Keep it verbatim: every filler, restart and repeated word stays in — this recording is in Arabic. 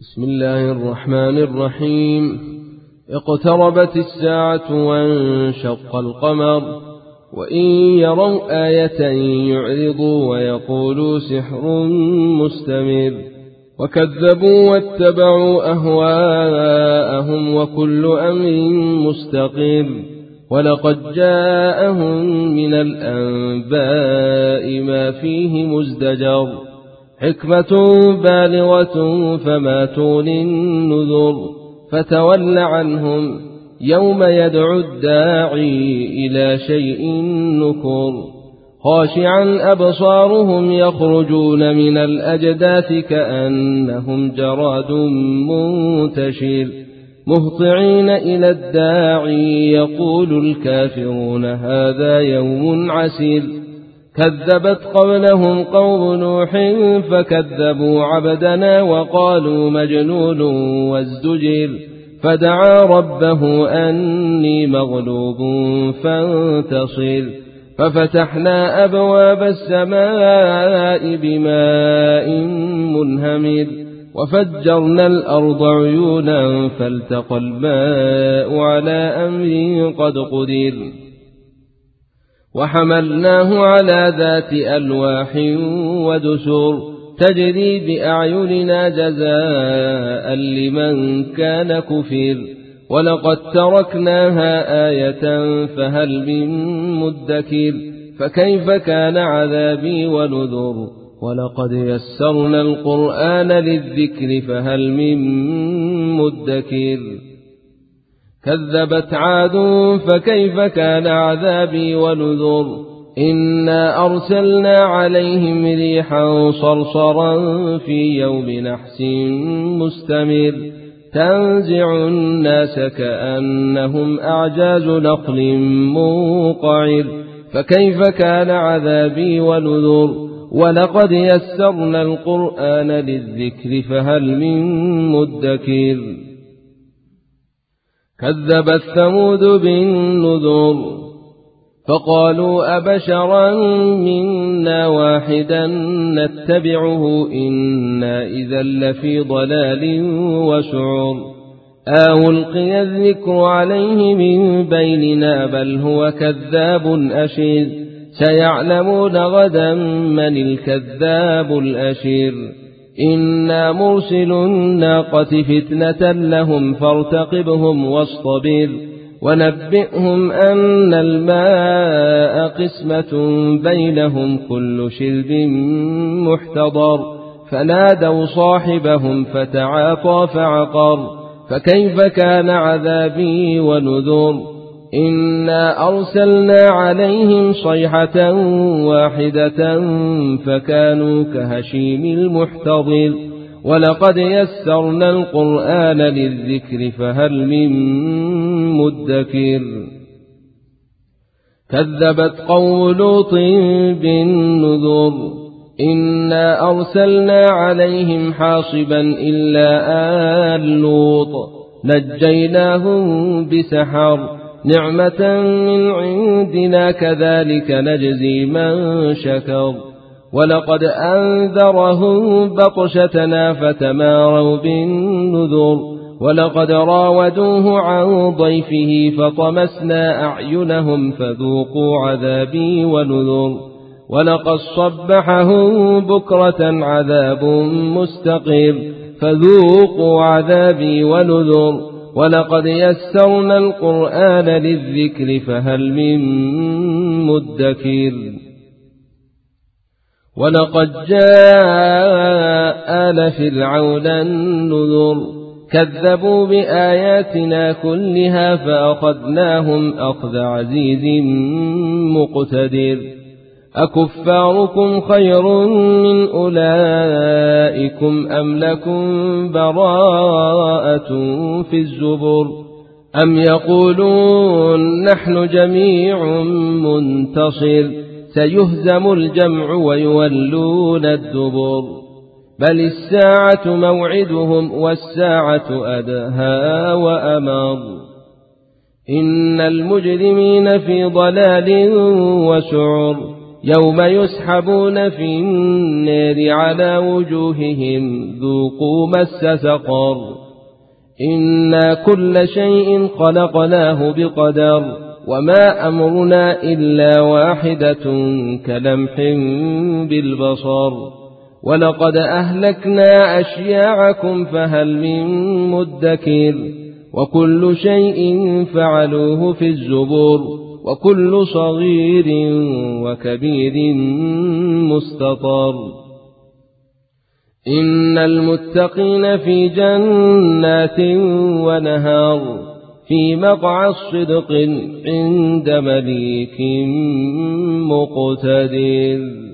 بسم الله الرحمن الرحيم. اقتربت الساعة وانشق القمر وإن يروا آية يعرضوا ويقولوا سحر مستمر وكذبوا واتبعوا أهواءهم وكل أمر مستقر ولقد جاءهم من الأنباء ما فيه مزدجر حكمة بالغة فما تغني النذر فتول عنهم يوم يدعو الداعي إلى شيء نكر خاشعا أبصارهم يخرجون من الأجداث كأنهم جراد منتشر مهطعين إلى الداعي يقول الكافرون هذا يوم عسير كذبت قبلهم قوم نوح فكذبوا عبدنا وقالوا مجنون وازدجر فدعا ربه أني مغلوب فانتصر ففتحنا أبواب السماء بماء منهمر وفجرنا الأرض عيونا فالتقى الماء على أمر قد قدر وحملناه على ذات ألواح ودسر تجري بأعيننا جزاء لمن كان كفر ولقد تركناها آية فهل من مدكر فكيف كان عذابي ونذر ولقد يسرنا القرآن للذكر فهل من مدكر كذبت عاد فكيف كان عذابي ونذر إنا أرسلنا عليهم ريحا صرصرا في يوم نحس مستمر تنزع الناس كأنهم أعجاز نخل منقعر فكيف كان عذابي ونذر ولقد يسرنا القرآن للذكر فهل من مدكر كذبت ثمود بالنذر فقالوا أبشرا منا واحدا نتبعه إنا إذا لفي ضلال وسعر أو ألقي الذكر عليه من بيننا بل هو كذاب أشر سيعلمون غدا من الكذاب الأشر إنا مرسل الناقة فتنة لهم فارتقبهم واصطبر ونبئهم أن الماء قسمة بينهم كل شرب محتضر فنادوا صاحبهم فتعاطى فعقر فكيف كان عذابي ونذر إنا أرسلنا عليهم صيحة واحدة فكانوا كهشيم المحتضر ولقد يسرنا القرآن للذكر فهل من مدكر كذبت قوم لوط بالنذر إنا أرسلنا عليهم حاصبا إلا آل لوط نجيناهم بسحر نعمة من عندنا كذلك نجزي من شكر ولقد أنذرهم بطشتنا فتماروا بالنذر ولقد راودوه عن ضيفه فطمسنا أعينهم فذوقوا عذابي ونذر ولقد صبحهم بكرة عذاب مستقر فذوقوا عذابي ونذر ولقد يسرنا القرآن للذكر فهل من مدكر ولقد جاء آل فرعون النذر كذبوا بآياتنا كلها فأخذناهم أخذ عزيز مقتدر أكفاركم خير من أولئكم أم لكم براءة في الزبر أم يقولون نحن جميع منتصر سيهزم الجمع ويولون الدبر بل الساعة موعدهم والساعة أدهى وأمر إن المجرمين في ضلال وسعر يوم يسحبون في النار على وجوههم ذوقوا مس سقر إنا كل شيء خلقناه بقدر وما أمرنا إلا واحدة كلمح بالبصر ولقد أهلكنا أشياعكم فهل من مدكر وكل شيء فعلوه في الزبر وكل صغير وكبير مستطر إن المتقين في جنات ونهار في مقعد صدق عند مليك مقتدر.